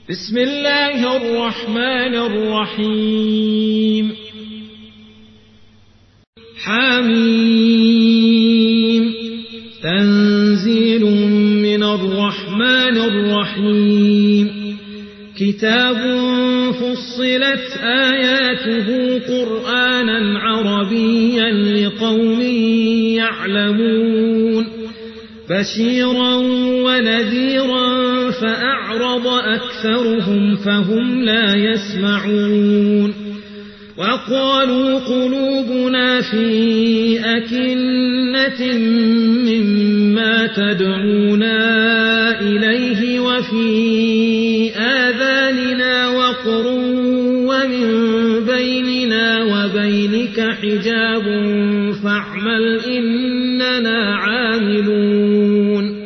بسم الله الرحمن الرحيم حميم تنزيل من الرحمن الرحيم كتاب فصلت آياته قرآنا عربيا لقوم يعلمون بشيرا ونذيرا فأعرض أكثرهم فهم لا يسمعون وقالوا قلوبنا في أكنة مما تدعونا إليه وفي آذاننا وقر ومن بيننا وبينك حجاب فاعمل إننا عاملون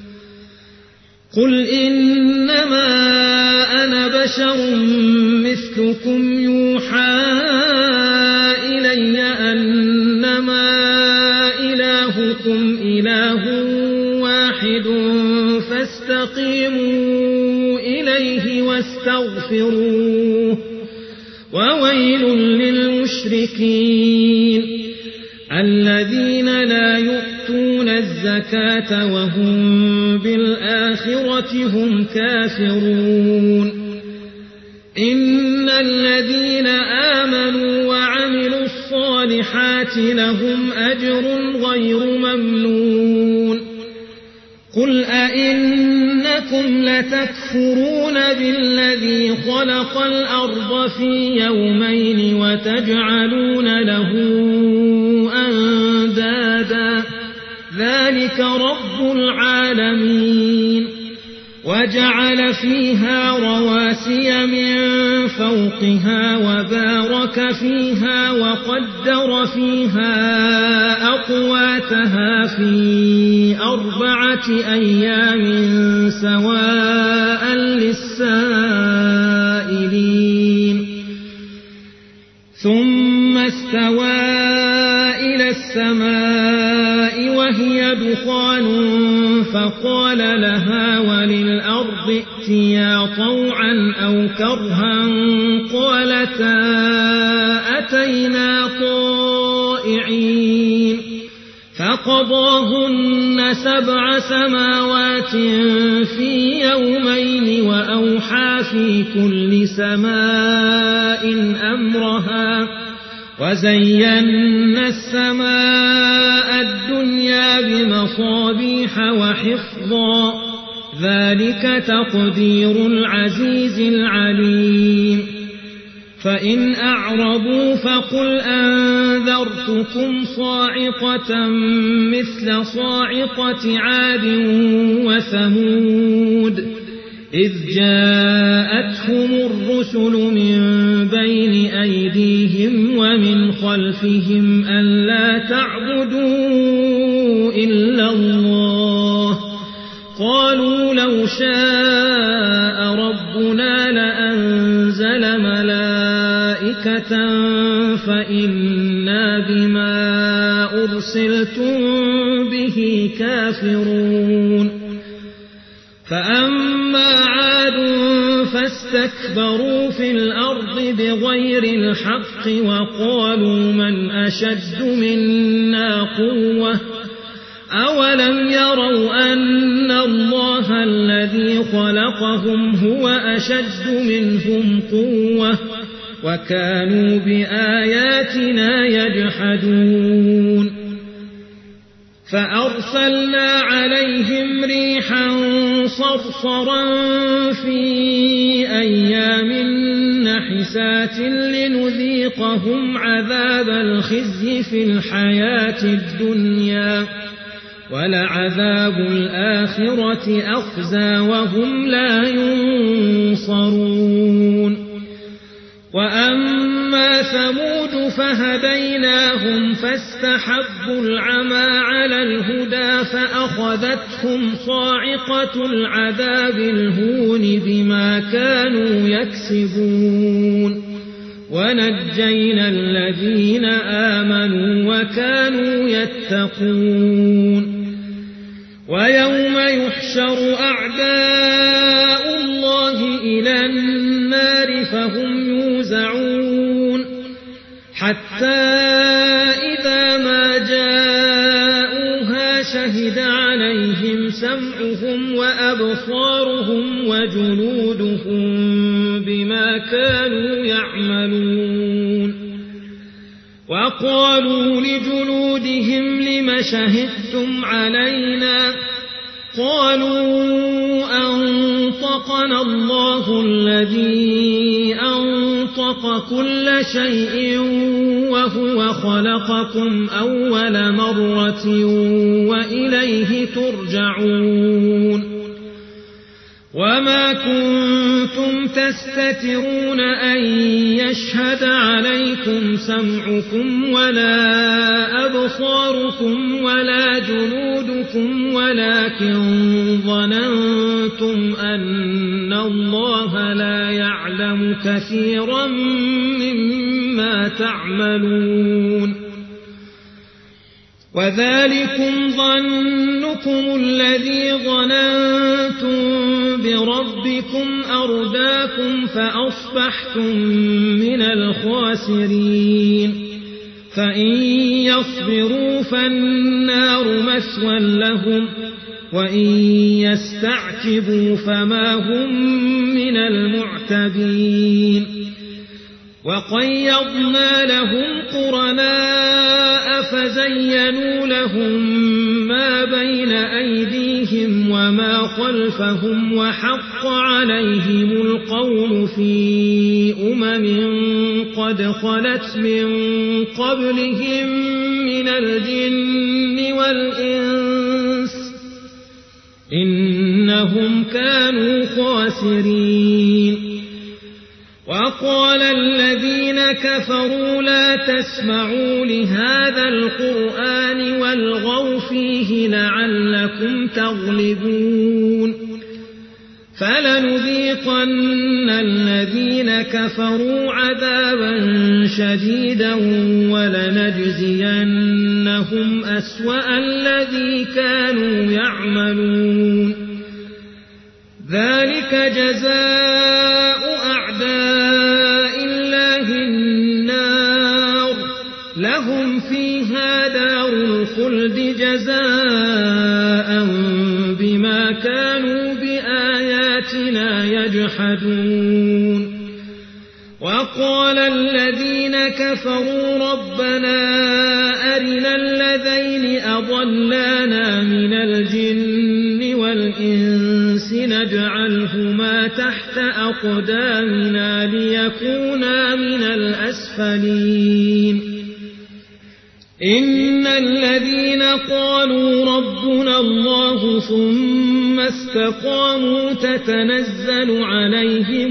قل إنما أنا بشر مثلكم يوحى إلي أنما إلهكم إله واحد فاستقيموا إليه واستغفروه وويل للمشركين الذين لا يؤتون الزكاة وهم بالآخرة هم كافرون إن الذين آمنوا وعملوا الصالحات لهم أجر غير ممنون قل أئنكم لتكفرون بالذي خلق الأرض في يومين وتجعلون له أندادا ذلك رب العالمين وجعل فيها رواسي من فوقها وبارك فيها وقدر فيها أقواتها في 4 أيام سواء للسائلين ثم استوى إلى السماء وهي دخان فقال لها وللأرض ائتيا طوعا أو كرها قالتا أتينا طائعين فقضاهن 7 سماوات في يومين وأوحى في كل سماء أمرها وزينا السماء الدنيا بمصابيح وحفظا ذلك تقدير العزيز العليم فإن أعرضوا فقل أنذرتكم صاعقة مثل صاعقة عاد وثمود إذ جاءتهم الرسل من بين أيديهم ومن خلفهم ألا تعبدوا إلا الله قالوا لو شاء ربنا لأنزل ملائكة فإنا بما أرسلتم به كافرون فأما عاد فاستكبروا في الأرض بغير الحق وقالوا من أشد منا قوة أولم يروا أن الله الذي خلقهم هو أشد منهم قوة وكانوا بآياتنا يجحدون فأرسلنا عليهم ريحا صرصرا في أيام نحسات لنذيقهم عذاب الخزي في الحياة الدنيا ولعذاب الآخرة أخزى وهم لا ينصرون وأما ثمود فهديناهم فاستحبوا العمى على الهدى فأخذتهم صاعقة العذاب الهون بما كانوا يكسبون ونجينا الذين آمنوا وكانوا يتقون ويوم يحشر أعداء الله إلى النار فهم يوزعون حتى إذا ما جاءوها شهد عليهم سمعهم وأبصارهم وجلودهم بما كانوا يعملون وقالوا لجلودهم لم شهدتم علينا قالوا أنطقنا الله الذي أنطق كل شيء وهو خلقكم أول مرة وإليه ترجعون وما كنتم تستترون أن يشهد عليكم سمعكم ولا أبصاركم ولا جلودكم ولكن ظننتم أن الله لا يعلم كثيرا مما تعملون وذلكم ظنكم الذي ظننتم بربكم أرداكم فأصبحتم من الخاسرين فإن يصبروا فالنار مثوى لهم وإن يستعتبوا فما هم من المعتبين وقيضنا لهم قرناء فزينوا لهم ما بين أيديهم وما خلفهم وحق عليهم القول في قد خلت من قبلهم من الجن والإنس إنهم كانوا خاسرين وقال الذين كفروا لا تسمعوا لهذا القرآن والغوا فيه لعلكم تغلبون فلنذيقن الذين كفروا عذابا شديدا ولنجزينهم أسوأ الذي كانوا يعملون ذلك جزاء أعداء الله النار لهم فيها دار الخلد جزاء بما كانوا بآياتنا يجحدون وقال الذين كفروا ربنا أرنا الذين أضلانا من الجن والإنس نجعلهما تحت أقدامنا ليكونا من الأسفلين إن الذين قالوا ربنا الله ثم استقاموا تتنزل عليهم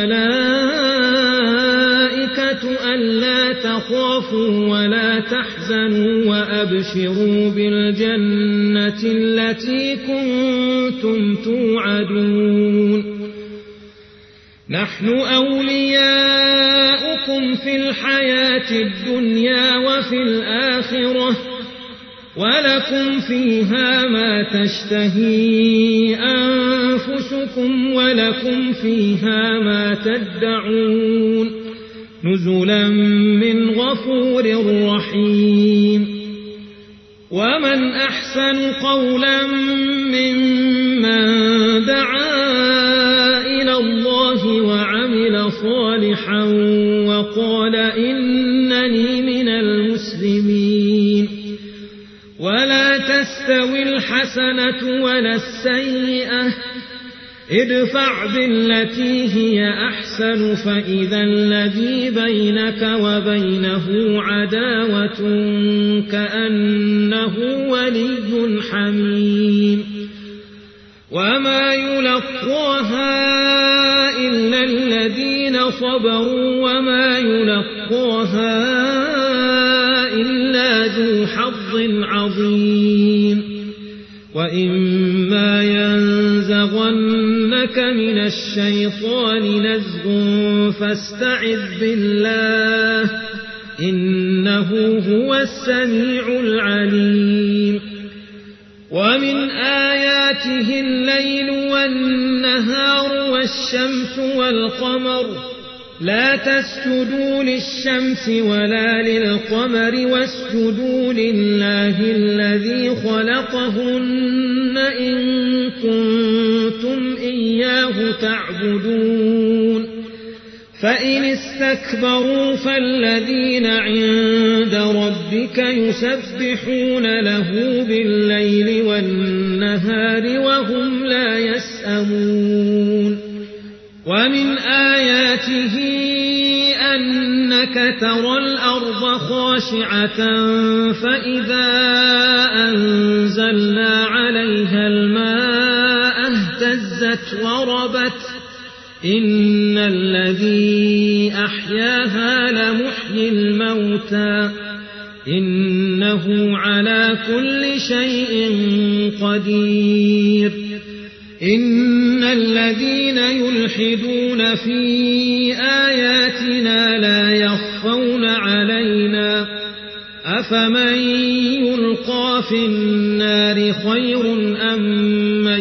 الملائكة ألا تخافوا ولا تحزنوا وأبشروا بالجنة التي كنتم توعدون نحن أولياؤكم في الحياة الدنيا وفي الآخرة ولكم فيها ما تشتهي أنفسكم ولكم فيها ما تدعون نزلا من غفور رحيم ومن أحسن قولا ممن دعا إلى الله وعمل صالحا وقال إنني من المسلمين ولا تستوي الحسنة ولا السيئة ادفع بالتي هي أحسن فإذا الذي بينك وبينه عداوة كأنه ولي حميم وما يلقاها إلا الذين صبروا وما يلقاها إلا ذو حظ عظيم وإما ينزغنك من الشيطان نزغ فاستعذ بالله إنه هو السميع العليم ومن آياته الليل والنهار والشمس والقمر لا تسجدوا للشمس ولا للقمر واسجدوا لله الذي خلقهن إن كنتم إياه تعبدون فإن استكبروا فالذين عند ربك يسبحون له بالليل والنهار وهم لا يسأمون ومن آياته أنك ترى الأرض خاشعة فإذا أنزلنا عليها الماء اهتزت وربت إن الذي أحياها لمحيي الموتى إنه على كل شيء قدير إن الذين يلحدون في آياتنا لا يخفون علينا أفمن يلقى في النار خير أم من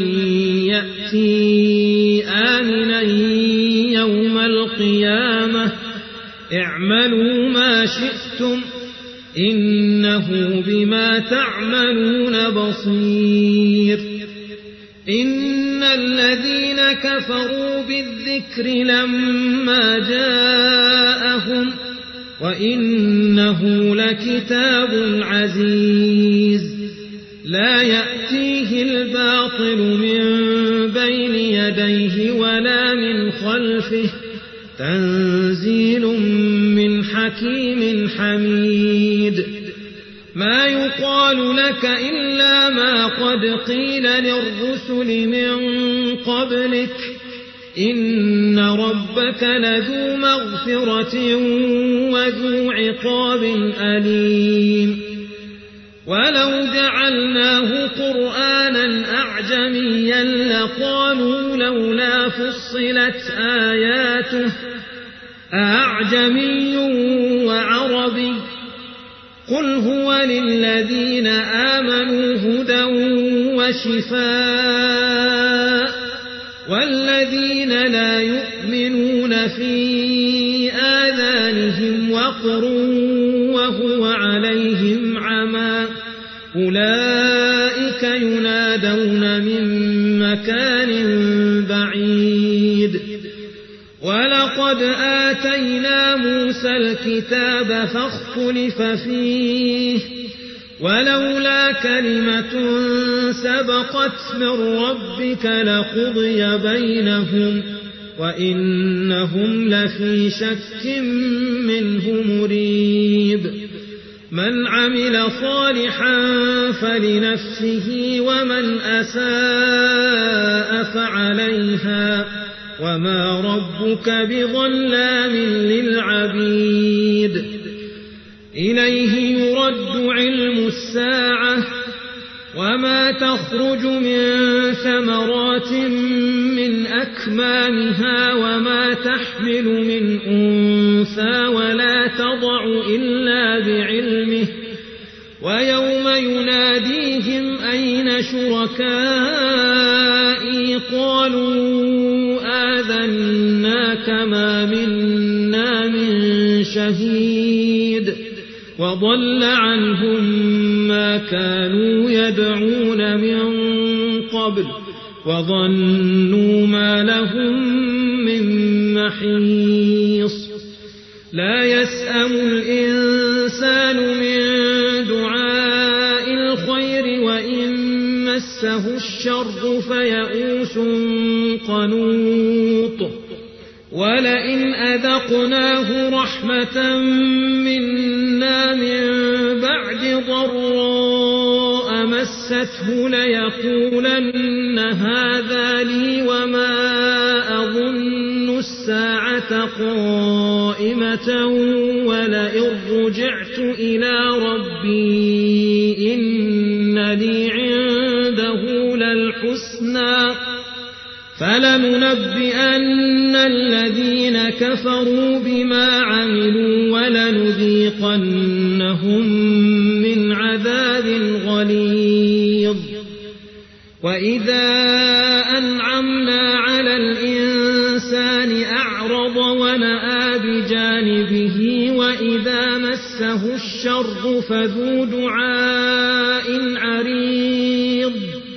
يأتي آمنا يوم القيامة اعملوا ما شئتم إنه بما تعملون بصير إن الذين كفروا بالذكر لما جاءهم وإنه لكتاب عزيز لا يأتيه الباطل من بين يديه ولا من خلفه تنزيل من حكيم حميد ما يقال لك إلا ما قد قيل للرسل من قبلك إن ربك لذو مغفرة وذو عقاب أليم ولو جعلناه قرآنا أعجميا لقالوا لولا فصلت آياته أعجمي وعربي قل هو للذين آمنوا هدى وشفاء والذين لا يؤمنون في آذانهم وقر وهو عليهم عمى أولئك ينادون من مكان بعيد ولقد آتينا موسى الكتاب فاختلف فيه ولولا كلمة سبقت من ربك لقضي بينهم وإنهم لفي شك منه مريب من عمل صالحا فلنفسه ومن أساء فعليها وما ربك بظلام للعبيد إليه يرد علم الساعة وما تخرج من ثمرات من أكمامها وما تحمل من أنثى ولا تضع إلا بعلمه ويوم يناديهم أين شركائي قالوا آذناك ما منا من شهيد وضل عنهم ما كانوا يدعون من قبل وظنوا ما لهم من محيص لا يسأم الإنسان من دعاء الخير وإن مسه الشر فيئوس قنوط ولئن أذقناه رحمة منا من بعد ضراء مسته ليقولن هذا لي وما أظن الساعة قائمة ولئن رجعت إلى ربي إن لي عنده للحسنى فلننبئن الذين كفروا بما عملوا ولنذيقنهم من عذاب غليظ وإذا أنعمنا على الإنسان أعرض ونأى بجانبه وإذا مسه الشر فذو دعاء عريض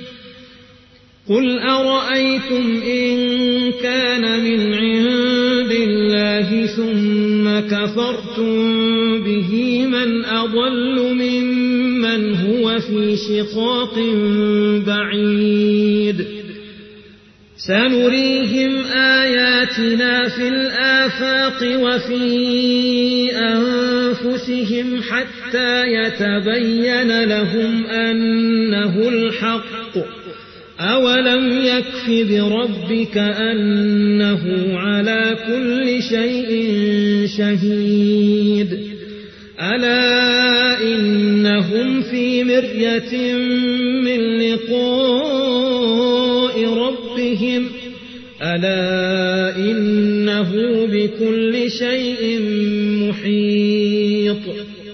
قل أرأيتم إن كان من عند الله ثم كفرتم به من أضل ممن هو في شقاق بعيد سنريهم آياتنا في الآفاق وفي أنفسهم حتى يتبين لهم أنه الحق أولم يكف بربك أنه على كل شيء شهيد ألا إنهم في مرية من لقاء ربهم ألا إنه بكل شيء محيط